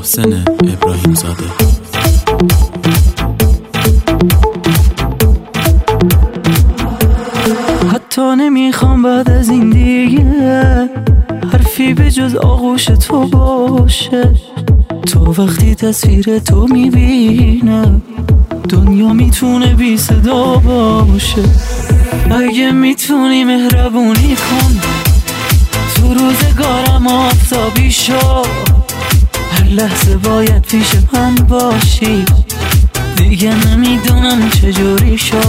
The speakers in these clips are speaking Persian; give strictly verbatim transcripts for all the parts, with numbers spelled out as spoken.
محسن ابراهیم زاده. حتی نمیخوام بعد از این دیگه حرفی به جز آغوش تو باشه. تو وقتی تصویر تو میبینم دنیا میتونه بی صدا باشه. اگه میتونی مهربونی کن تو روزگارم آفتابی شو. هر لحظه باید پیش من باشی، دیگه نمیدونم چجوری شو.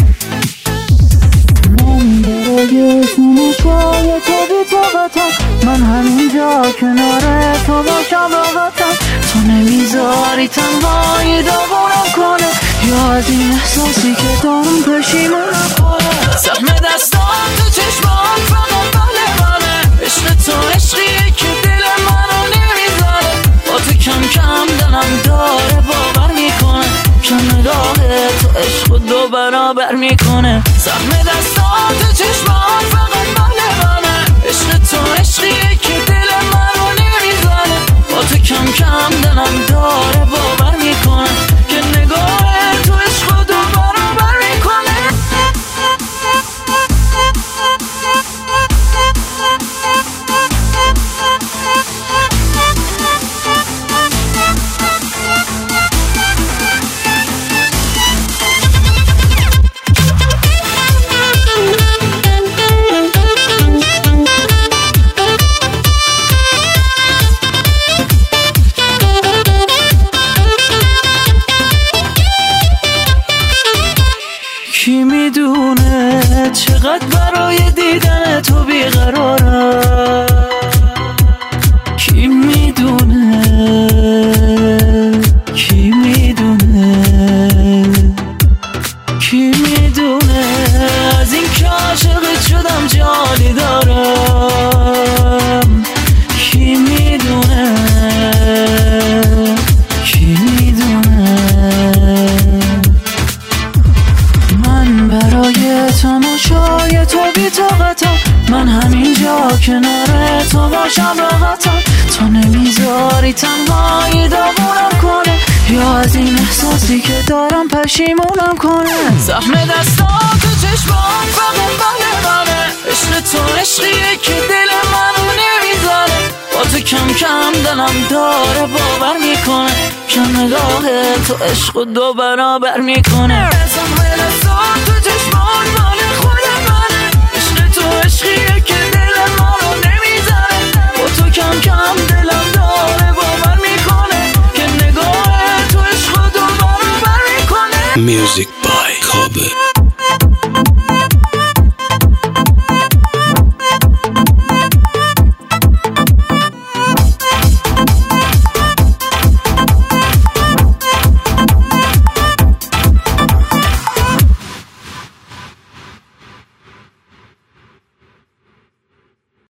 من برای سنشای تو بی طاقتم، من همینجا کنار تو باشم راحتم. تو نمیذاری تنهایی داغونم کنه، یا از این احساسی که دارم پشیمونم کنه. سهم دستان تو چشمان فقط بله بله، عشق تو عشقیه که دل منو نمیذاره. با تو کم کم دلم داره باور میکنه که نگاه تو عشق دو برابر میکنه. سهم دستان تو چشمان فقط بله بله، عشق تو عشقیه که دل منو نمیذاره. با تو کم کم دلم داره باور میکنه که نگاه تو عشق دو برابر میکنه. کی میدونه چقدر برای دیدن تو بیقرارم. کی میدونه کی میدونه کی میدونه از این که عاشقت شدم جالی دارم. کی میدونه کی میدونه من برای تماشای تو بی طاقتم، من همینجا کنار تو باشم راحتم. تو نمیذاری تنهایی داغونم کنه، یا از این احساسی که دارم پشیمونم کنه. زخم دستان تو چشمان فقط بله بله، عشق تو عشقیه که دل منو نمیذاره. با تو کم کم دلم داره باور میکنه که نگاه تو عشق دو برابر میکنه. زخم دستان تو چشمان مال خود منه، عشق تو عشقیه که دل منو نمیذاره. با تو کم کم دلم داره باور میکنه که نگاه تو عشق دو برابر میکنه. Music by Kobe.